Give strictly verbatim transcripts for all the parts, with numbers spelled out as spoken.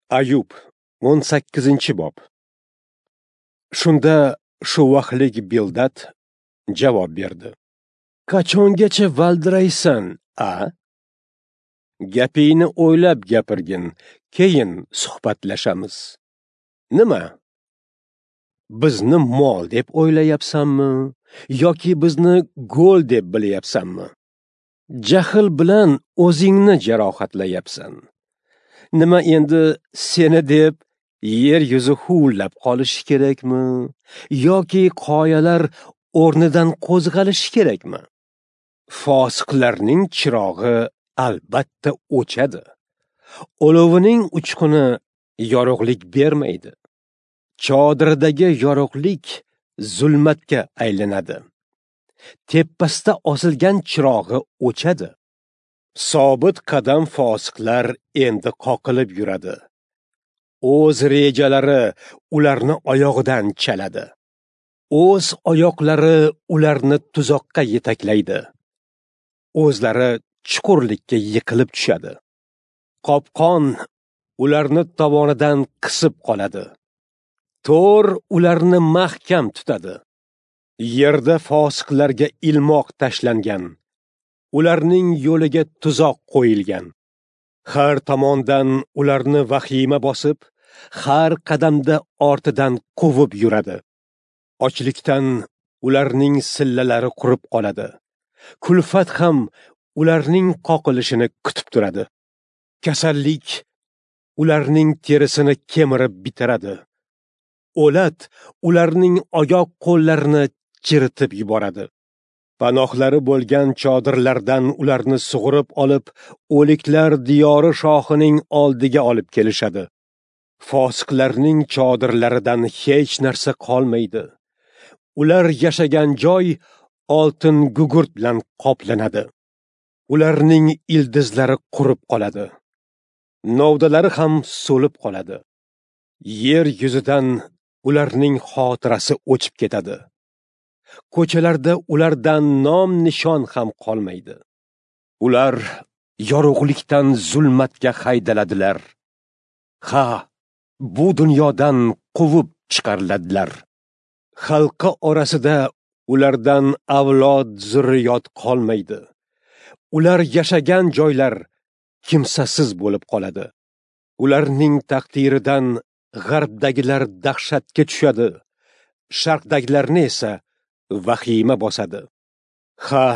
Ayub o'n sakkizinchi bob. Shunda shu vaqtlik Bildad javob berdi. Qachongacha valdiraysan, a? Gapingni o'ylab gapirgin, keyin suhbatlashamiz. Nima? Bizni mol deb o'ylayapsanmi yoki bizni go'l deb bilayapsanmi? Jahl bilan o'zingni jarohatlayapsan. Nima endi seni deb yer yuzi huvillab qolishi kerakmi yoki qoyalar o'rnidan qo'zg'alishi kerakmi? Fosiqlarning chirog'i albatta o'chadi. Olovining uchquni yorug'lik bermaydi. Chodiridagi yorug'lik zulmatga aylanadi. Tepasida osilgan chirog'i o'chadi. Sobit qadam fosiqlar endi qoqilib yuradi. O'z rejalari ularni oyog'idan chaladi. O'z oyoqlari ularni tuzoqqa yetaklaydi. O'zlari chuqurlikka yiqilib tushadi. Qopqon ularni tovonidan qisib qoladi. To'r ularni mahkam tutadi. Yerda fosiqlarga ilmoq tashlangan. Ularning yo'liga tuzoq qo'yilgan. Har tomondan ularni vahima bosib, har qadamda ortidan quvib yuradi. Ochlikdan ularning sillalari qurib qoladi. Kulfat ham ularning qoqilishini kutib turadi. Kasallik ularning terisini kemirib bitiradi. O'lat ularning oyoq qo'llarini chiritib yuboradi. Panohlari bo'lgan chodirlardan ularni sug'urib olib, o'liklar diyori shohining oldiga olib kelishadi. Fosiqlarning chodirlaridan hech narsa qolmaydi. Ular yashagan joy oltin gugurt bilan qoplanadi. Ularning ildizlari qurib qoladi. Novdalari ham so'lib qoladi. Yer yuzidan ularning xotirasi o'chib ketadi. Ko'chalarda ulardan nom nishon ham qolmaydi. Ular yorug'likdan zulmatga haydaladilar. Ha, bu dunyodan quvib chiqariladilar. Xalqi orasida ulardan avlod zurriyot qolmaydi. Ular yashagan joylar kimsasiz bo'lib qoladi. Ularning taqdiridan g'arbdagilar dahshatga tushadi. Sharqdagilarni esa vahima bosadi. Ha,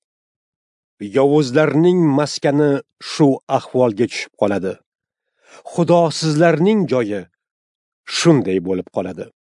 yovuzlarning maskani shu ahvolga tushib qoladi. Xudosizlarning joyi shunday bo'lib qoladi.